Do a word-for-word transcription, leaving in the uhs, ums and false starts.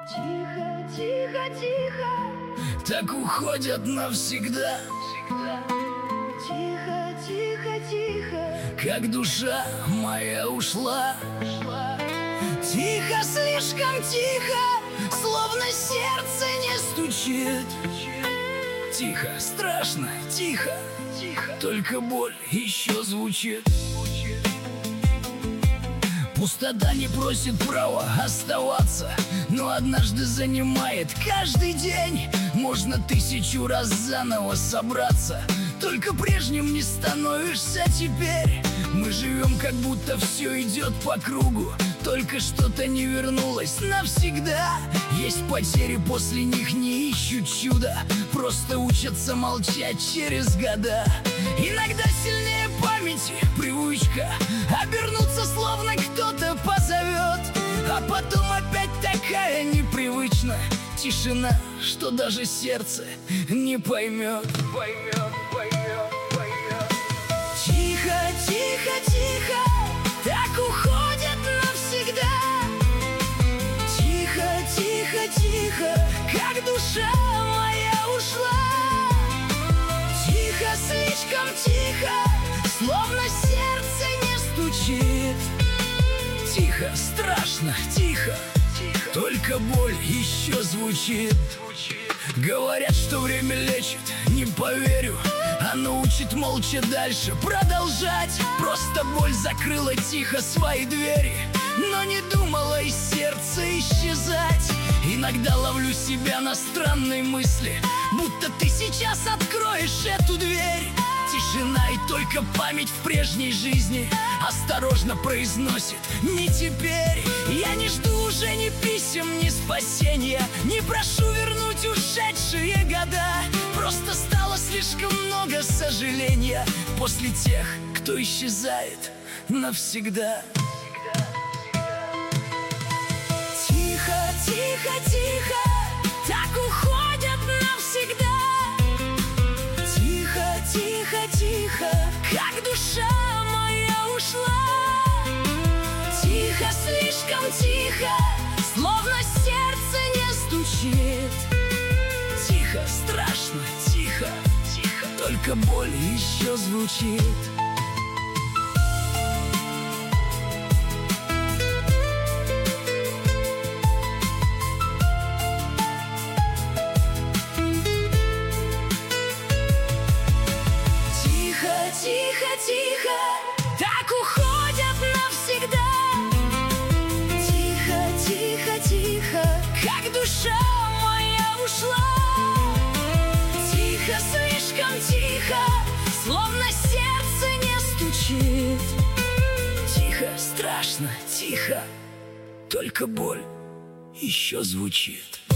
Тихо, тихо, тихо, так уходят навсегда. тихо, тихо, тихо, Как душа моя ушла. тихо, слишком тихо, Словно сердце не стучит. Тихо, страшно, тихо, тихо, только боль еще звучит. Пустота не просит права оставаться, но однажды занимает каждый день. Можно тысячу раз заново собраться, только прежним не становишься теперь. Мы живем, как будто все идет по кругу, только что-то не вернулось навсегда. Есть потери, после них не ищут чуда, просто учатся молчать через года. Иногда сильнее памяти привычка обернуться, словно кто-то позовет, а потом опять такая непривычная тишина, что даже сердце не поймет. Поймет, поймет, поймет. тихо, тихо, тихо, Так уходят навсегда. тихо, тихо, тихо, Как душа моя ушла. тихо, слишком тихо, Словно сердце не стучит. Тихо, страшно, тихо, только боль еще звучит. Говорят, что время лечит, не поверю. Оно учит молча дальше продолжать. Просто боль закрыла тихо свои двери, но не думала из сердца исчезать. Иногда ловлю себя на странной мысли, будто ты сейчас откроешь эту дверь. Тишина и только память в прежней жизни осторожно произносит: не теперь. Я не жду уже ни писем, ни спасения, не прошу вернуть ушедшие года. Просто стало слишком много сожаления после тех, кто исчезает навсегда. тихо, тихо, тихо, Так уходят навсегда. тихо, тихо, тихо, Как душа моя ушла. тихо, слишком тихо, Словно сердце не стучит. Тихо, страшно, тихо, тихо, только боль еще звучит. тихо, тихо, тихо, Так уходят навсегда. тихо, тихо, тихо, Как душа моя ушла. тихо, слишком тихо, Словно сердце не стучит. Тихо, страшно, тихо, только боль еще звучит.